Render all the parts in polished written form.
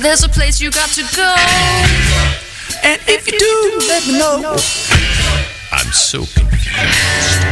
there's a place you got to go. And if you do, let me know. I'm so confused.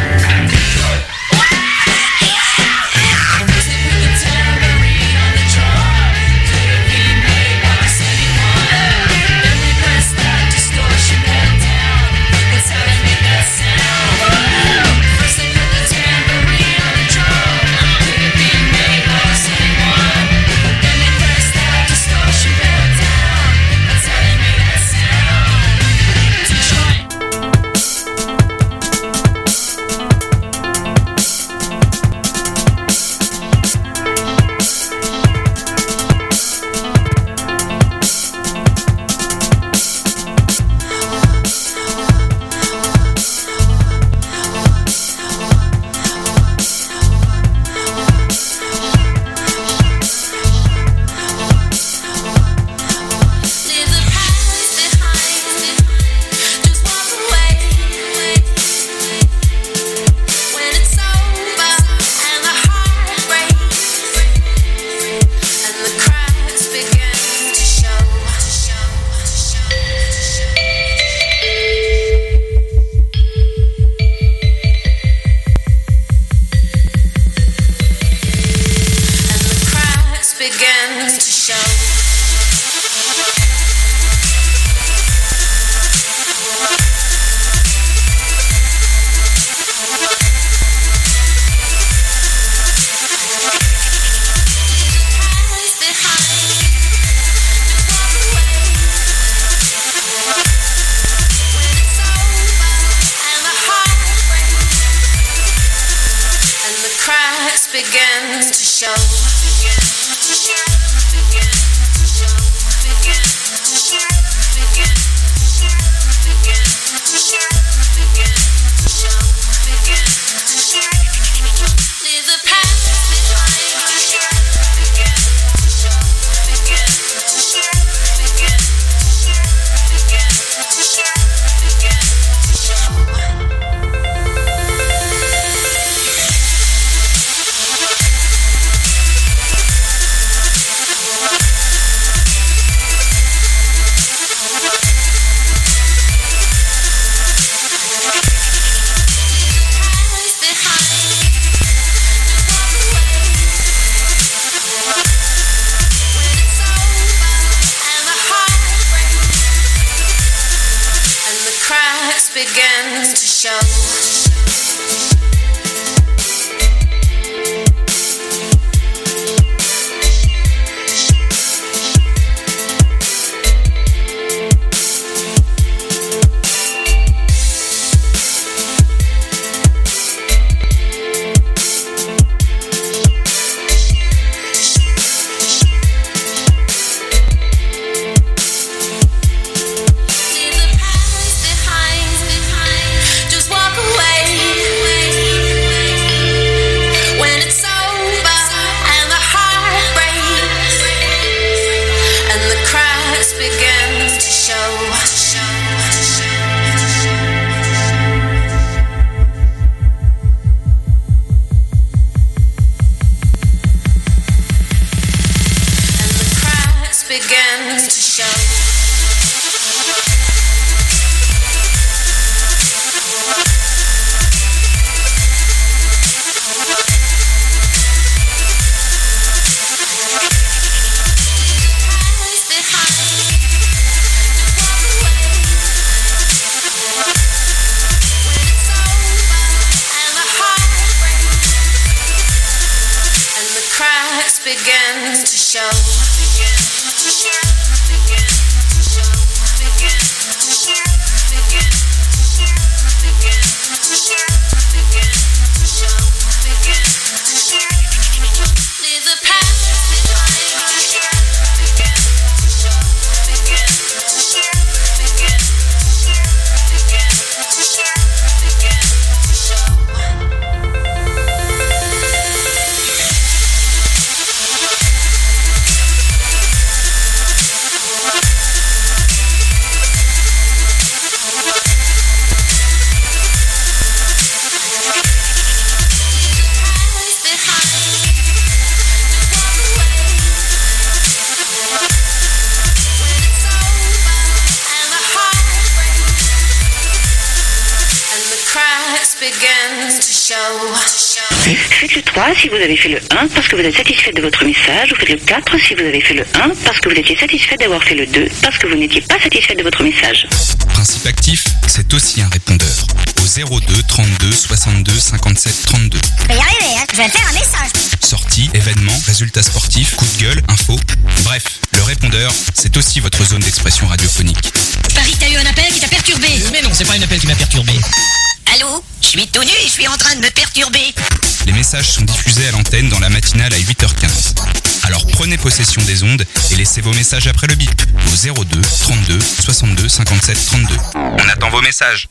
Faites le 3 si vous avez fait le 1 parce que vous êtes satisfait de votre message, ou faites le 4 si vous avez fait le 1 parce que vous étiez satisfait d'avoir fait le 2 parce que vous n'étiez pas satisfait de votre message. Principe actif, c'est aussi un répondeur. Au 02 32 62 57 32. Je vais y arriver, hein. Je vais faire un message. Sorties, événements, résultats sportifs, coups de gueule, infos. Bref, le répondeur, c'est aussi votre zone d'expression radiophonique. Paris, t'as eu un appel qui t'a perturbé. Mais non, c'est pas un appel qui m'a perturbé. Allô? Je suis tout nu et je suis en train de me perturber. Les messages sont diffusés à l'antenne dans la matinale à 8h15. Alors prenez possession des ondes et laissez vos messages après le bip au 02 32 62 57 32. On attend vos messages.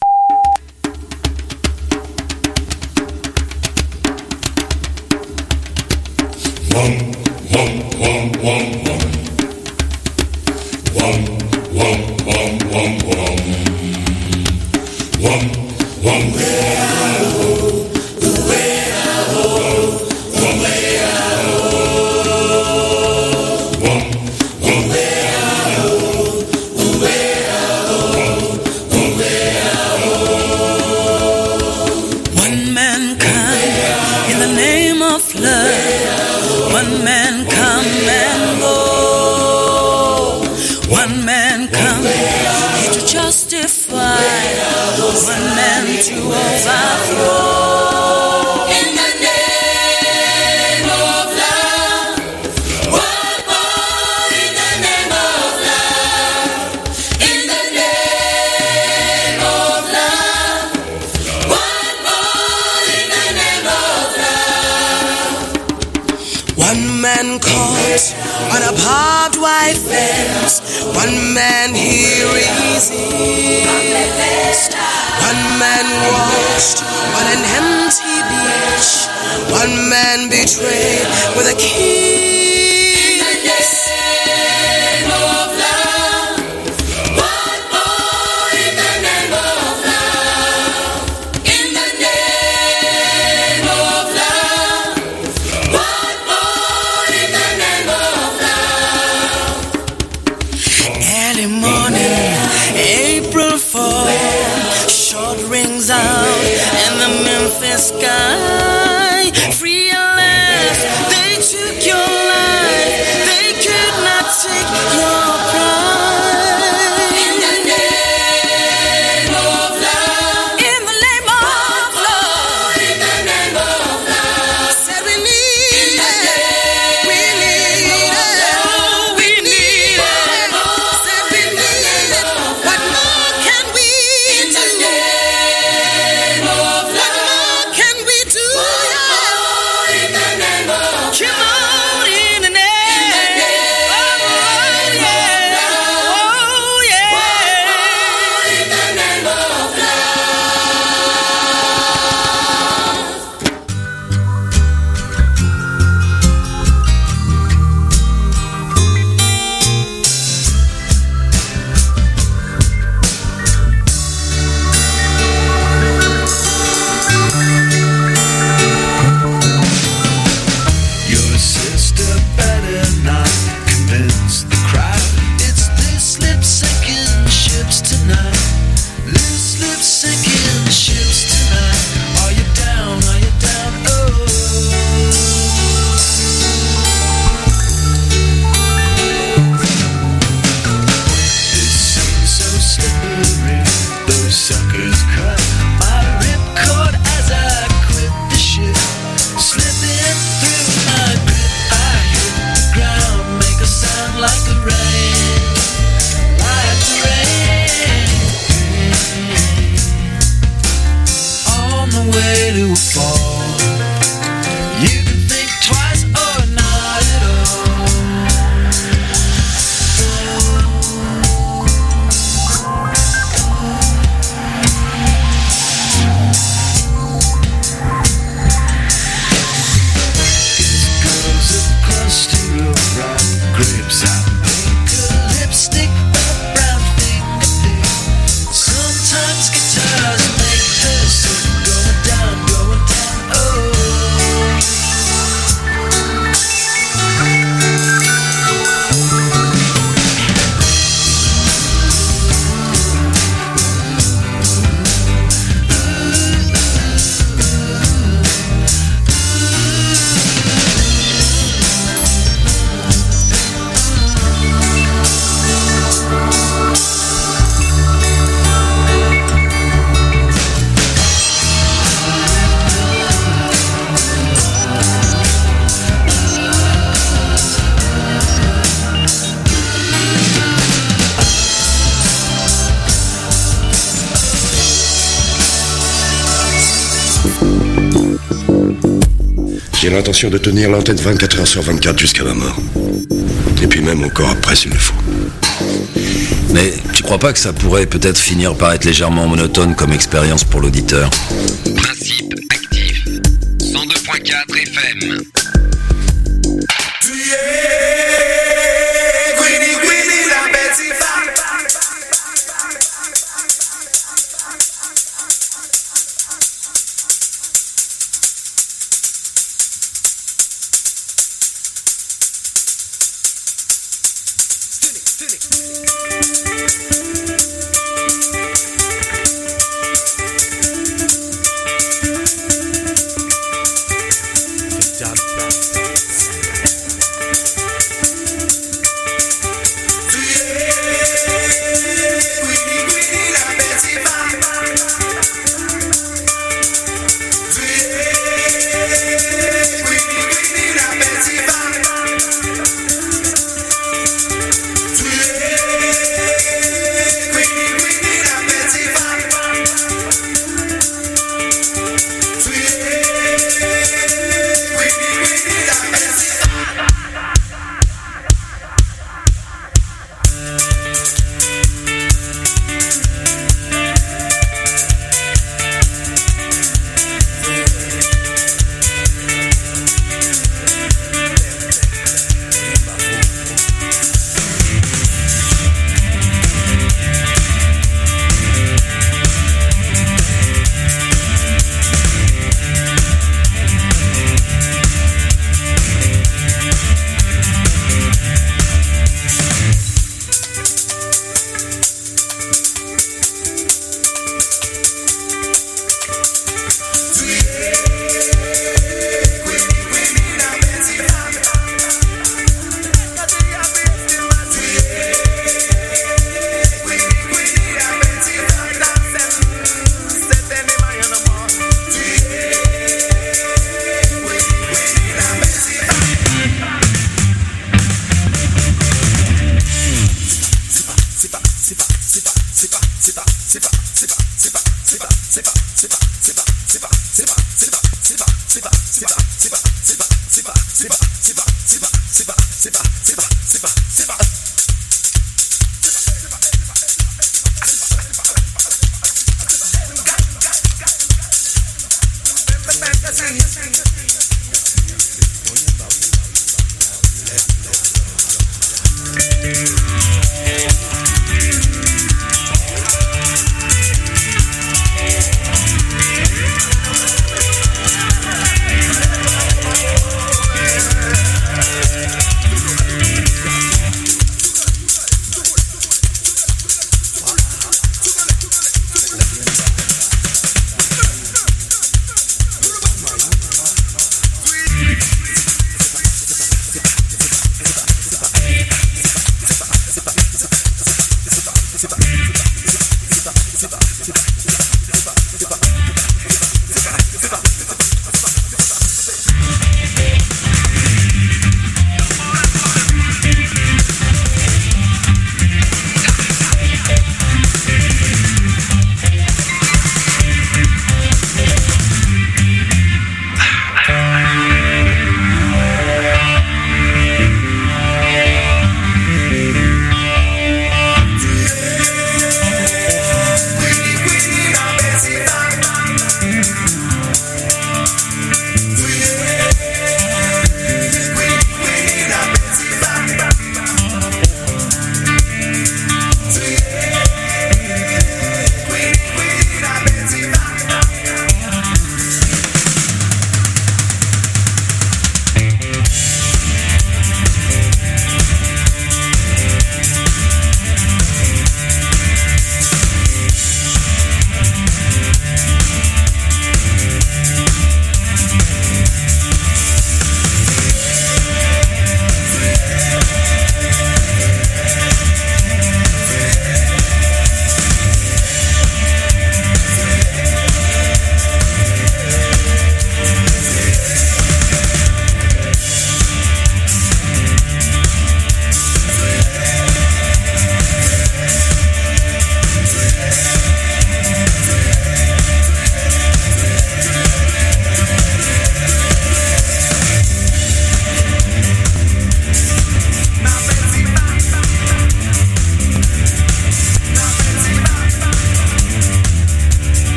One mankind in the name of love. One man come and go. One man come here to justify. One man to overthrow. In the name of love. One more in the name of love. In the name of love. One more in the name of love. One man caught on a barbed wire fence. One man here is east. One man washed on an empty beach. One man betrayed with a kiss. In the name of love. One more in the name of love. In the name of love. One more in the name of love. Early morning, April 4, short rings out in the Memphis sky. Free at last, they took your life. They could not take your pride. In the name of love. In the name of love. In the name of love. Said we need it. We need it. We need it. Said we need it. What more can we do? In the name of love. What more can we do? J'ai l'intention de tenir l'antenne 24 heures sur 24 jusqu'à ma mort. Et puis même encore après s'il le faut. Mais tu crois pas que ça pourrait peut-être finir par être légèrement monotone comme expérience pour l'auditeur? Principe actif. 102.4 FM.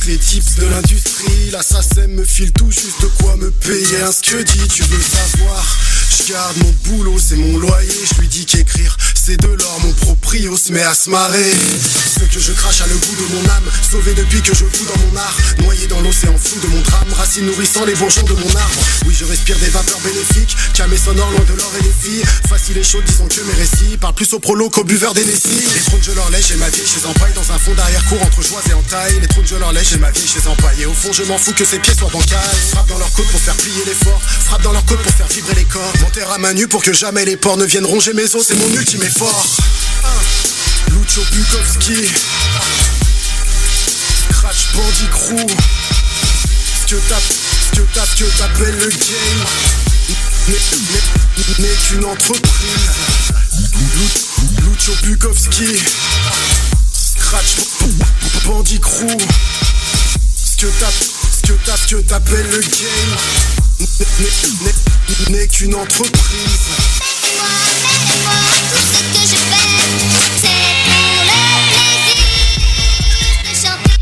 juste les tips de l'industrie. L'assassin me file tout juste de quoi me payer un scudi. Tu veux savoir, je garde mon boulot, c'est mon loyer. Je lui dis qu'écrire c'est de l'or, mon proprio se met à se marrer. Ce que je crache a le goût de mon âme, sauvé depuis que je fous dans mon art, noyé dans l'océan fou de mon drame, racine nourrissant les bourgeons de mon arbre. Oui, je respire des vapeurs bénéfiques, camé sonore loin de l'or et les filles. Facile et chaud, disons que mes récits parlent plus au prolo qu'au buveur d'Hennessy. Les trônes je leur lèche et ma vie chez Empaille, dans un fond d'arrière-cour entre joie et entaille. Les trônes je leur lèche et ma vie chez Empaille, et au fond je m'en fous que ses pieds soient bancals. Frappe dans leur côte pour faire plier l'effort, frappe dans leur côte pour faire vibrer les corps. M'enterre à main nue pour que jamais les porcs ne viennent ronger mes os, c'est mon ultime effort. Lucho Bukowski, Scratch Bandit Crew. Ce que t'appelles le game n'est qu'une entreprise. Lucho Bukowski, Scratch Bandit Crew. Ce que t'appelles le game n'est qu'une entreprise. Moi, tout ce que je fais, c'est pour le plaisir de chanter.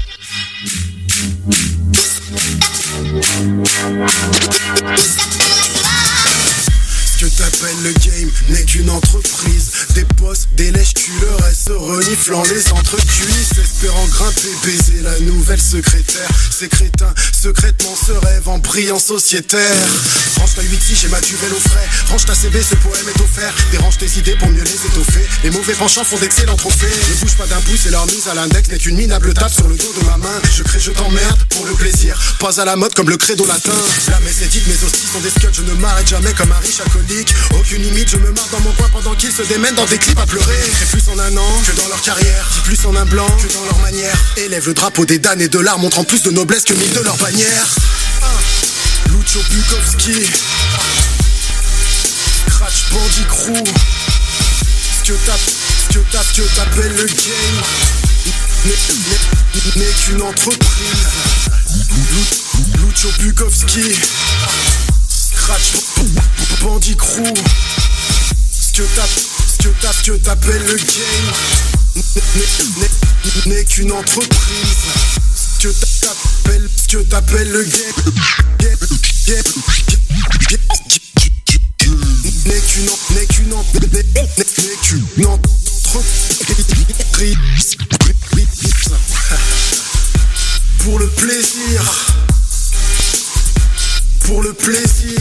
Tout ça pour la gloire. Ce que t'appelles le game n'est qu'une entreprise. Des postes, des lèches-culeurs, se reniflant les entrecuisses, espérant grimper, baiser la nouvelle secrétaire. Ces crétins, secrètement se rêvent en brillant sociétaire. Range ta 8-6, j'ai ma duvel au frais. Range ta CB, ce poème est offert. Dérange tes idées pour mieux les étoffer. Les mauvais penchants font d'excellents trophées. Ne bouge pas d'un pouce et leur mise à l'index n'est qu'une minable tape sur le dos de ma main. Je crée, je t'emmerde pour le plaisir. Pas à la mode comme le credo latin. La messe est dite, mes hosties sont des scuds. Je ne m'arrête jamais comme un riche alcoolique. Aucune limite, je me marre dans mon coin pendant qu'ils se démènent dans des clips à pleurer. C'est plus en un an que dans leur carrière. Dis plus en un blanc que dans leur manière. Élève le drapeau des damnés de l'art, montrant plus de noblesse que 1000 de leur bannière. Lucho Bukowski, Scratch Bandit Crew. Ce que t'appelles le game n'est qu'une entreprise. Lucho Bukowski, Scratch Bandit Crew. Ce que t'appelles le game n'est qu'une entreprise. Ce que t'appelles le game n'est qu'une entreprise. Pour le plaisir. Pour le plaisir.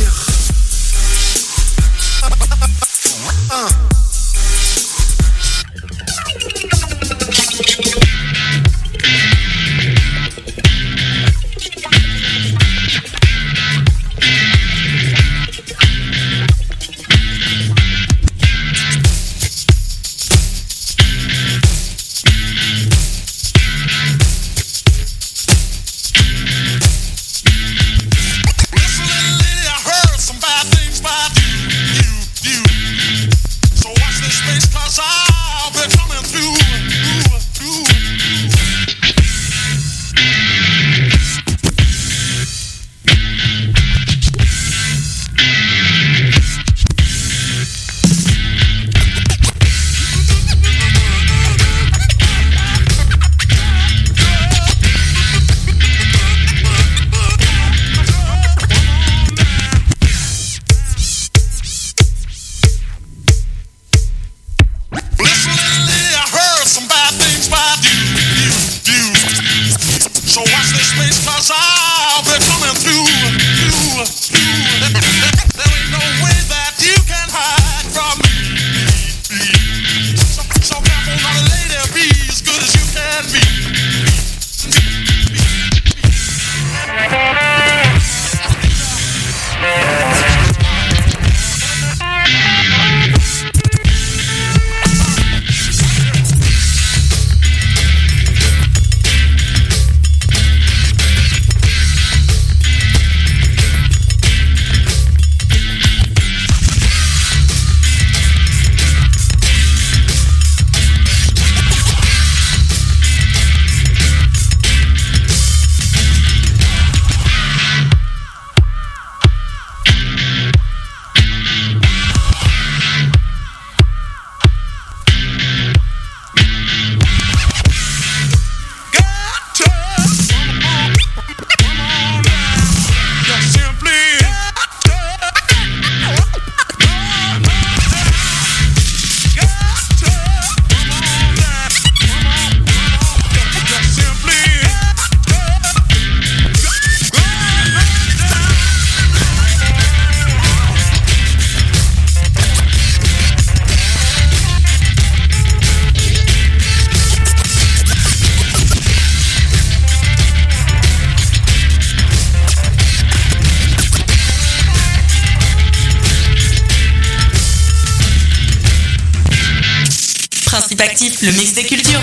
Actif, le mix des cultures.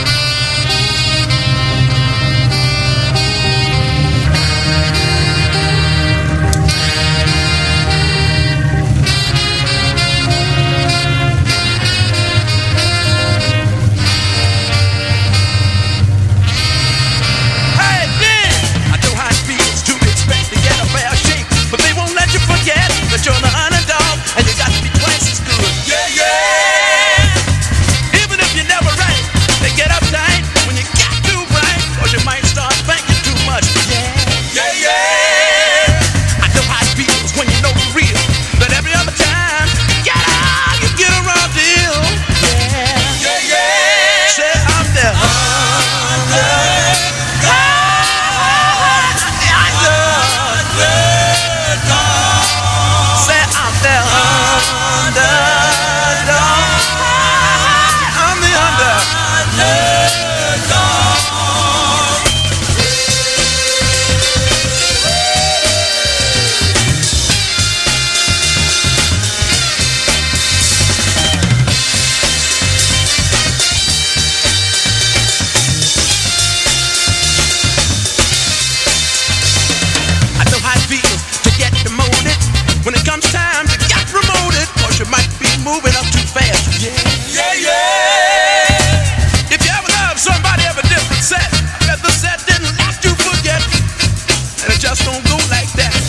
That you're the underdog and you got to be twice as good. Yeah, yeah. Even if you're never right, they get uptight when you got too bright, or you might start thinking too much. Yeah, yeah, yeah. I know how it feels when you know the real. That every other time you get a raw deal. Yeah, yeah, yeah. Say I'm there. When it comes time to get promoted, cause you might be moving up too fast. Yeah, yeah, yeah. If you ever love somebody of a different set, I bet the set didn't last you forget. And it just don't go like that.